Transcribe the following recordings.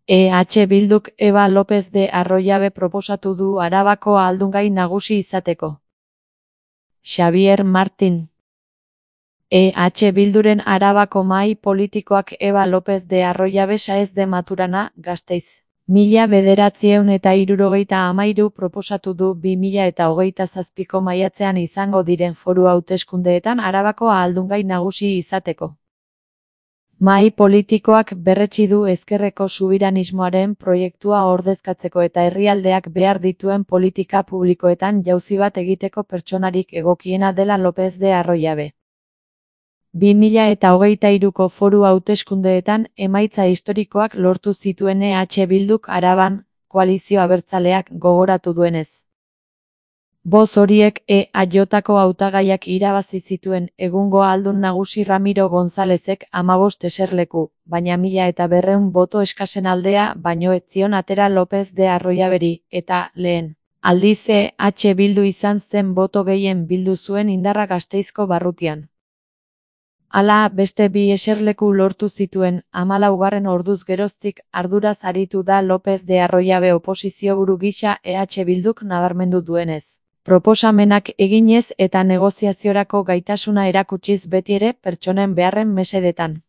Bilduk Eba López de Arroyabe proposatu du Arabako ahaldungai nagusi izateko. Xabier Martín. Bilduren Arabako mahai politikoak Eba López de Arroyabe Sáez de Maturana, Gasteiz. 1973 proposatu du 2027ko maiatzean izango diren foru hauteskundeetan Arabako ahaldungai nagusi izateko. Mahai politikoak berretsi du ezkerreko subiranismoaren proiektua ordezkatzeko eta herrialdeak behar dituen politika publikoetan jauzi bat egiteko pertsonarik egokiena dela López de Arroyabe. 2023ko foru hauteskundeetan emaitza historikoak lortu zituen Bilduk Araban, koalizio abertzaleak gogoratu duenez. Boz horiek EAJko hautagaiak irabazi zituen egungo ahaldun nagusi Ramiro Gonzálezek 15 eserleku, baina 1200 boto eskasen aldea baino ez zion atera López de Arroyaberi, eta lehen aldiz Bildu izan zen boto gehien bildu zuen indarra Gasteizko barrutian. Hala, beste 2 eserleku lortu zituen, 14. orduz geroztik arduraz aritu da López de Arroyabe oposizioburu gisa Bilduk nabarmendu duenez. Proposamenak eginez eta negoziaziorako gaitasuna erakutsiz betiere pertsonen beharren mesedetan.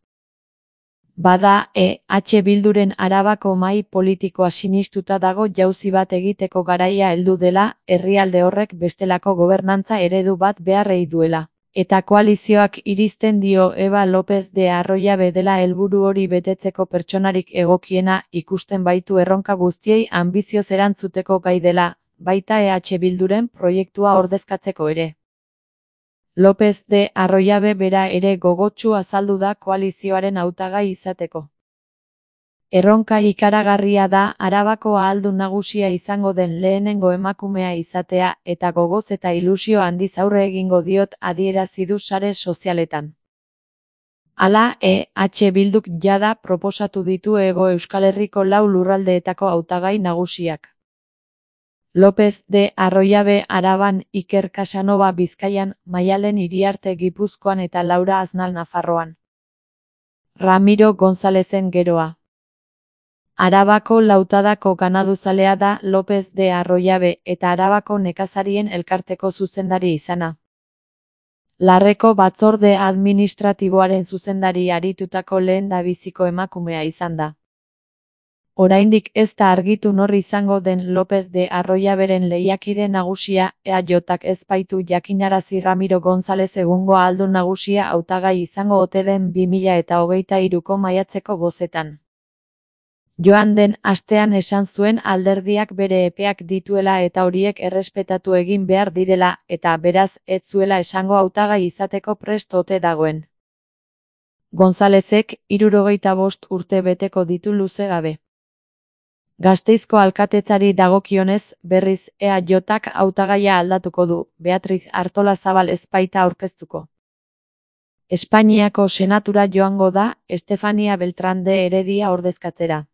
Bada, Bilduren Arabako mahai politikoa sinistuta dago jauzi bat egiteko garaia heldu dela, herrialde horrek bestelako gobernantza eredu bat beharrei duela. Eta koalizioak irizten dio Eba López de Arroyabe dela helburu hori betetzeko pertsonarik egokiena ikusten baitu erronka guztiei anbizioz erantzuteko gai dela, baita Bilduren proiektua ordezkatzeko ere. López de Arroyabe bera ere gogotsu azaldu da koalizioaren hautagai izateko. Erronka ikaragarria da Arabako ahaldun nagusia izango den lehenengo emakumea izatea eta gogoz eta ilusio handiz aurre egingo diot adierazi du sare sozialetan. Hala, Bilduk jada proposatu ditu Hego Euskal Herriko 4 lurraldeetako hautagai nagusiak. López de Arroyabe Araban, Iker Casanova Bizkaian, Maialen Iriarte Gipuzkoan eta Laura Aznal Nafarroan. Ramiro Gonzálezen geroa. Arabako lautadako ganaduzalea da López de Arroyabe eta Arabako nekazarien elkarteko zuzendari izana. Larreko batzorde administratiboaren zuzendari aritutako lehendabiziko emakumea izan da. Oraindik ez da argitu nor izango den López de Arroyaberen lehiakide nagusia, EAJak ez baitu jakinarazi Ramiro González egungo ahaldun nagusia hautagai izango ote den 2023ko maiatzeko bozetan. Joan den astean esan zuen alderdiak bere epeak dituela eta horiek errespetatu egin behar direla, eta beraz ez zuela esango hautagai izateko prest ote dagoen. Gonzálezek 75 urte beteko ditu luze gabe. Gasteizko alkatetzari dagokionez, berriz EAJak hautagaia aldatuko du, Beatriz Artolazabal ez baita aurkeztuko. Espainiako senatura joango da, Estefania Beltrán de Heredia ordezkatzera.